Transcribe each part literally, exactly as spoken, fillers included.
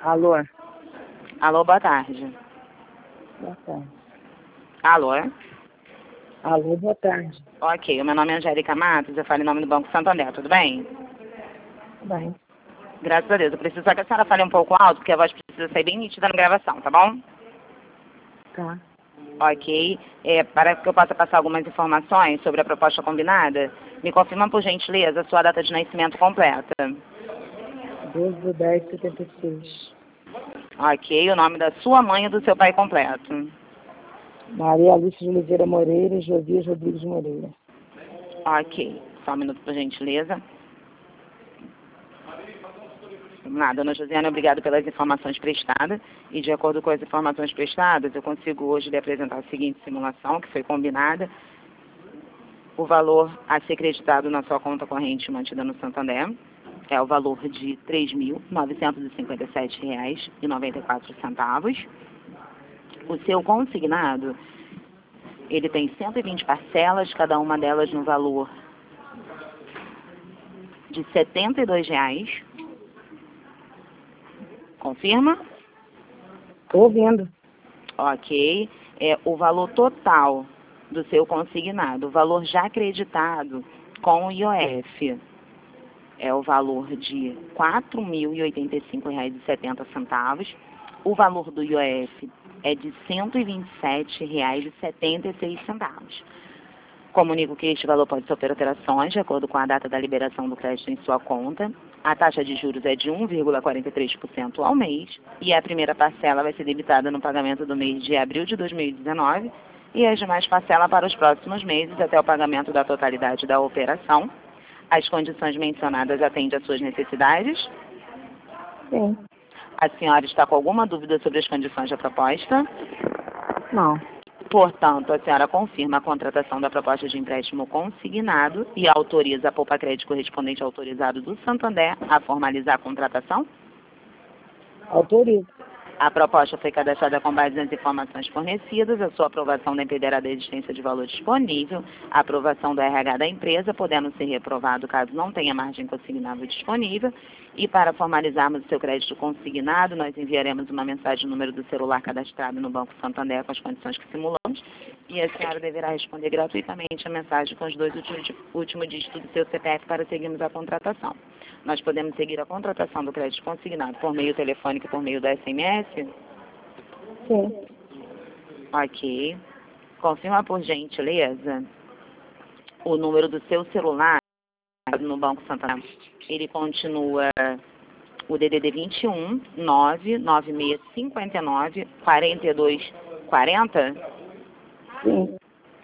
Alô? Alô, boa tarde. Boa tarde. Alô, é? Alô, boa tarde. Ok, o meu nome é Angélica Matos, eu falo em nome do Banco Santander, tudo bem? Tudo bem. Graças a Deus. Eu preciso só que a senhora fale um pouco alto, porque a voz precisa sair bem nítida na gravação, tá bom? Tá. Ok. É, para que eu possa passar algumas informações sobre a proposta combinada, me confirma, por gentileza, a sua data de nascimento completa. doze de dez de setenta e seis. Ok. O nome da sua mãe e do seu pai completo. Maria Alice de Oliveira Moreira e Josias Rodrigues Moreira. Ok. Só um minuto, por gentileza. Vamos lá, dona Josiane, obrigado pelas informações prestadas. E de acordo com as informações prestadas, eu consigo hoje lhe apresentar a seguinte simulação, que foi combinada. O valor a ser creditado na sua conta corrente mantida no Santander é o valor de três mil novecentos e cinquenta e sete reais e noventa e quatro centavos. O seu consignado, ele tem cento e vinte parcelas, cada uma delas no valor de setenta e dois reais. Confirma? Estou ouvindo. Ok. É o valor total do seu consignado, o valor já acreditado com o I O F. É o valor de quatro mil e oitenta e cinco reais e setenta centavos. O valor do I O F é de cento e vinte e sete reais e setenta e seis centavos. Comunico que este valor pode sofrer alterações de acordo com a data da liberação do crédito em sua conta. A taxa de juros é de um vírgula quarenta e três por cento ao mês e a primeira parcela vai ser debitada no pagamento do mês de abril de dois mil e dezenove e as demais parcelas para os próximos meses até o pagamento da totalidade da operação. As condições mencionadas atendem às suas necessidades? Sim. A senhora está com alguma dúvida sobre as condições da proposta? Não. Portanto, a senhora confirma a contratação da proposta de empréstimo consignado e autoriza a Poupa Crédito correspondente autorizado do Santander a formalizar a contratação? Autorizo. A proposta foi cadastrada com base nas informações fornecidas, a sua aprovação dependerá da existência de valor disponível, a aprovação do R H da empresa, podendo ser reprovado caso não tenha margem consignável disponível, e para formalizarmos o seu crédito consignado, nós enviaremos uma mensagem no número do celular cadastrado no Banco Santander com as condições que simulamos, e a senhora deverá responder gratuitamente a mensagem com os dois últimos, últimos dígitos do seu C P F para seguirmos a contratação. Nós podemos seguir a contratação do crédito consignado por meio telefônico e por meio da S M S? Sim. Ok. Confirma, por gentileza, o número do seu celular no Banco Santander. Ele continua o D D D vinte e um, nove nove seis cinco nove, quatro dois quatro zero? Sim.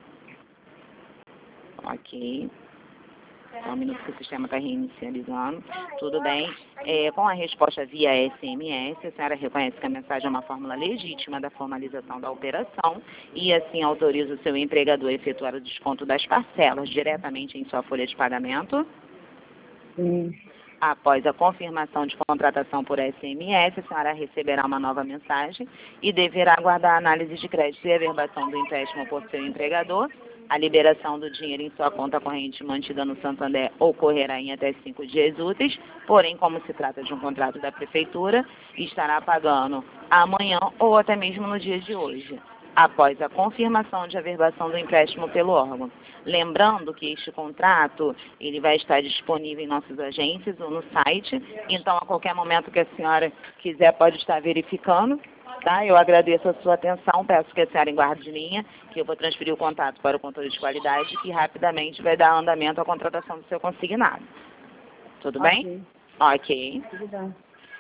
Ok. Só um minuto que o sistema está reinicializando. Tudo bem. É, com a resposta via S M S, a senhora reconhece que a mensagem é uma fórmula legítima da formalização da operação e assim autoriza o seu empregador a efetuar o desconto das parcelas diretamente em sua folha de pagamento? Sim. Após a confirmação de contratação por S M S, a senhora receberá uma nova mensagem e deverá aguardar a análise de crédito e averbação do empréstimo por seu empregador. A liberação do dinheiro em sua conta corrente mantida no Santander ocorrerá em até cinco dias úteis, porém, como se trata de um contrato da Prefeitura, estará pagando amanhã ou até mesmo no dia de hoje, após a confirmação de averbação do empréstimo pelo órgão. Lembrando que este contrato ele vai estar disponível em nossas agências ou no site, então a qualquer momento que a senhora quiser pode estar verificando. Tá? Eu agradeço a sua atenção, peço que a senhora guarde linha, que eu vou transferir o contato para o controle de qualidade, que rapidamente vai dar andamento à contratação do seu consignado. Tudo Ok. bem? Ok. Tudo bem.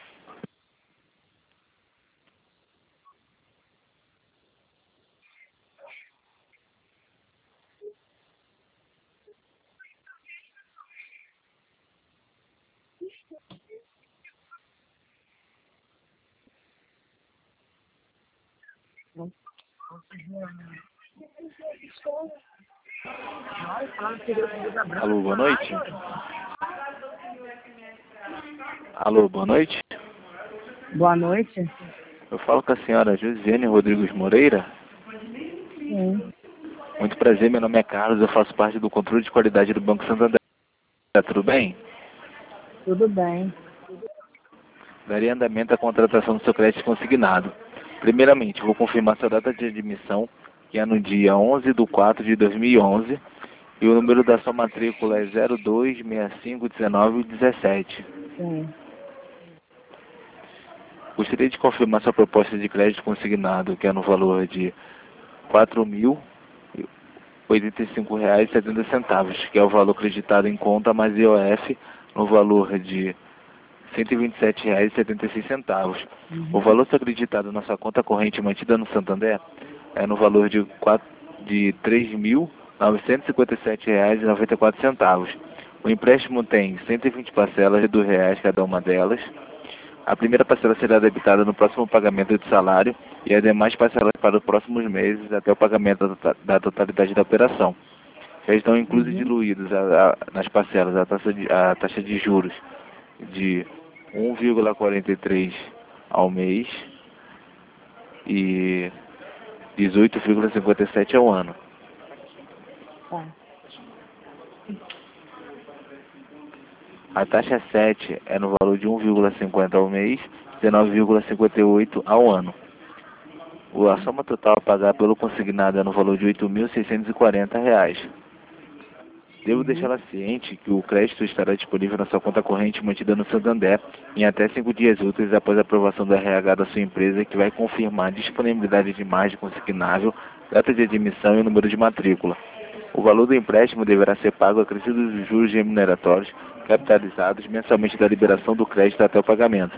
Alô, boa noite. Alô, boa noite. Boa noite. Eu falo com a senhora Josiane Rodrigues Moreira. Sim. Muito prazer, meu nome é Carlos, eu faço parte do controle de qualidade do Banco Santander. Tudo bem? Tudo bem. Daria andamento à contratação do seu crédito consignado. Primeiramente, vou confirmar sua data de admissão, que é no dia onze de quatro de dois mil e onze, e o número da sua matrícula é zero dois seis cinco um nove um sete. Sim. Gostaria de confirmar sua proposta de crédito consignado, que é no valor de quatro mil e oitenta e cinco reais e setenta centavos, que é o valor acreditado em conta mais I O F, no valor de cento e vinte e sete reais e setenta e seis centavos. Uhum. O valor acreditado na sua conta corrente mantida no Santander é no valor de, de três mil novecentos e cinquenta e sete reais e noventa e quatro centavos. O empréstimo tem cento e vinte parcelas de dois reais cada uma delas. A primeira parcela será debitada no próximo pagamento do salário e as demais parcelas para os próximos meses até o pagamento da totalidade da operação. Já estão inclusos Uhum. diluídos a, a, nas parcelas a taxa de, a taxa de juros de um vírgula quarenta e três ao mês e dezoito vírgula cinquenta e sete ao ano. Tá. A taxa sete é no valor de um vírgula cinquenta ao mês, dezenove vírgula cinquenta e oito ao ano. A soma total a pagar pelo consignado é no valor de oito mil seiscentos e quarenta reais. Devo Uhum. deixá-la ciente que o crédito estará disponível na sua conta corrente mantida no Santander em até cinco dias úteis após a aprovação do R H da sua empresa, que vai confirmar a disponibilidade de margem consignável, data de admissão e número de matrícula. O valor do empréstimo deverá ser pago acrescidos dos juros remuneratórios capitalizados mensalmente da liberação do crédito até o pagamento.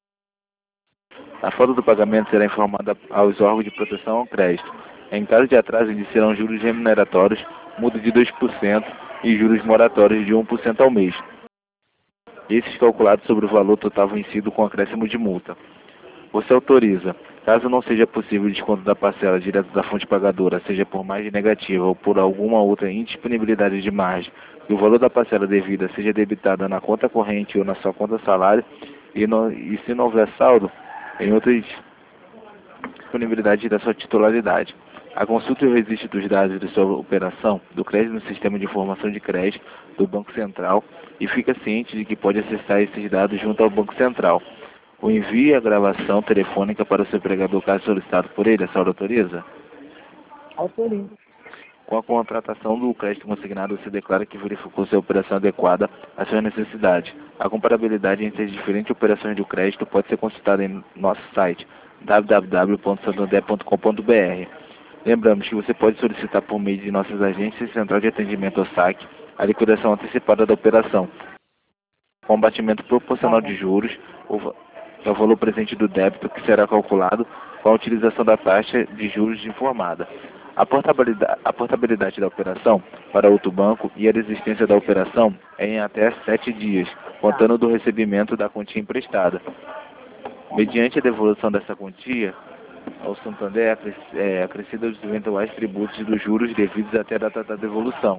A falta do pagamento será informada aos órgãos de proteção ao crédito. Em caso de atraso, iniciarão juros remuneratórios, multa de dois por cento e juros moratórios de um por cento ao mês. Esses calculados sobre o valor total vencido com acréscimo de multa. Você autoriza, caso não seja possível o desconto da parcela direto da fonte pagadora, seja por margem negativa ou por alguma outra indisponibilidade de margem, que o valor da parcela devida seja debitada na conta corrente ou na sua conta salário, e, no, e se não houver saldo, em outras disponibilidades da sua titularidade. A consulta e o registro dos dados de sua operação do crédito no Sistema de Informação de Crédito do Banco Central e fica ciente de que pode acessar esses dados junto ao Banco Central. O envio e a gravação telefônica para o seu empregador caso solicitado por ele, a senhora autoriza? Autorizo. Com a contratação do crédito consignado, você declara que verificou se a operação adequada às suas necessidades. A comparabilidade entre as diferentes operações do crédito pode ser consultada em nosso site w w w ponto santander ponto com ponto b r. Lembramos que você pode solicitar por meio de nossas agências Central de Atendimento ao Saque a liquidação antecipada da operação, com batimento proporcional de juros, que é o valor presente do débito que será calculado com a utilização da taxa de juros informada. A portabilidade, a portabilidade da operação para outro banco e a desistência da operação é em até sete dias, contando do recebimento da quantia emprestada. Mediante a devolução dessa quantia, ao Santander é acrescida os eventuais tributos dos juros devidos até a data da devolução.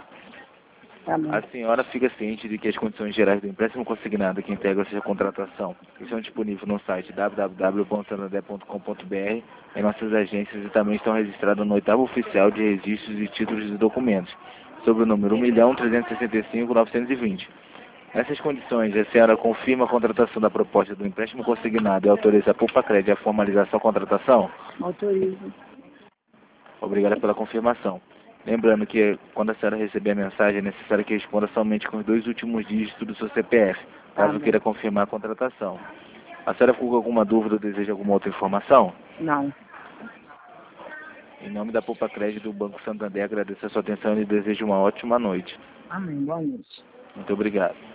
Tá bom. A senhora fica ciente de que as condições gerais do empréstimo consignado que integram essa contratação estão disponíveis no site w w w ponto santander ponto com ponto b r, em nossas agências, e também estão registradas no oitavo oficial de registros e títulos de documentos, sob o número um milhão trezentos e sessenta e cinco mil novecentos e vinte. Nessas condições, a senhora confirma a contratação da proposta do empréstimo consignado e autoriza a Pulpacred a formalização da contratação? Autorizo. Obrigada pela confirmação. Lembrando que quando a senhora receber a mensagem, é necessário que responda somente com os dois últimos dígitos do seu C P F, caso Tá queira confirmar a contratação. A senhora ficou com alguma dúvida ou deseja alguma outra informação? Não. Em nome da Pulpacred do Banco Santander, agradeço a sua atenção e desejo uma ótima noite. Amém. Boa noite. Muito obrigado.